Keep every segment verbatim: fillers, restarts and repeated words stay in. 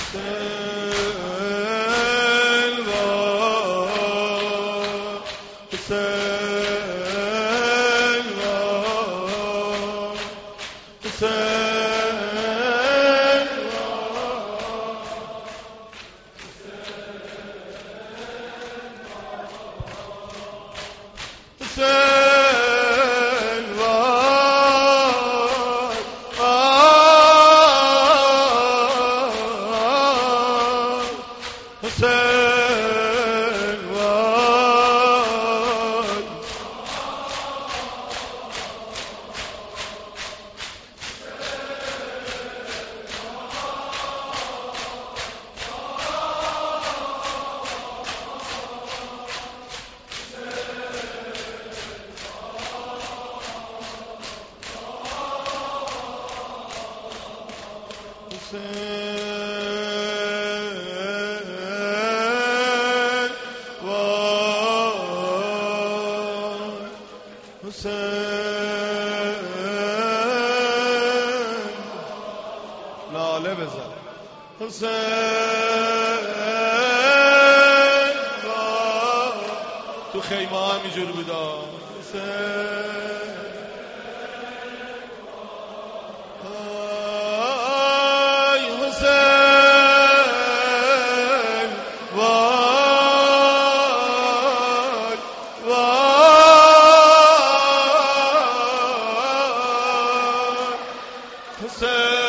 لاله بزن حسین تو خیمه ها همینجور بودا حسین آی حسین وای وای حسین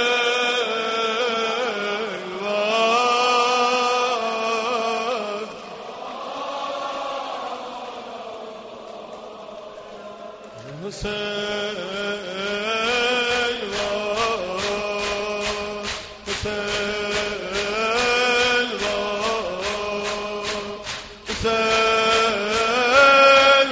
حسین حسین حسین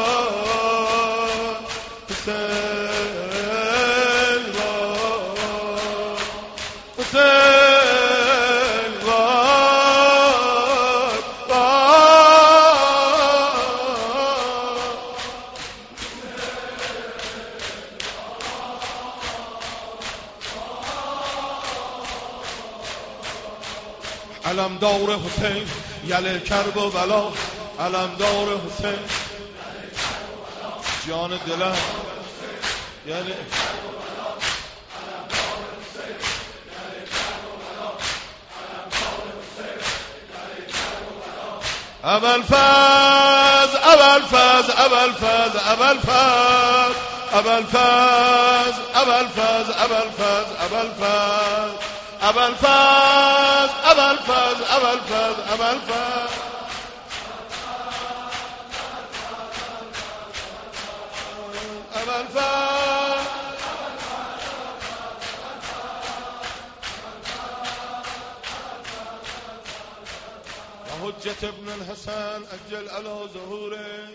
حسین علمدار حسین یل کرب و بلا علمدار حسین جان دلم یعنی اول فاز اول فاز اول فاز اول فاز اول فاز اول فاز اول فاز اول فاز اول فاز اول فاز اول فاز اول فاز اول فاز حجة ابن الحسن أجل على ظهوره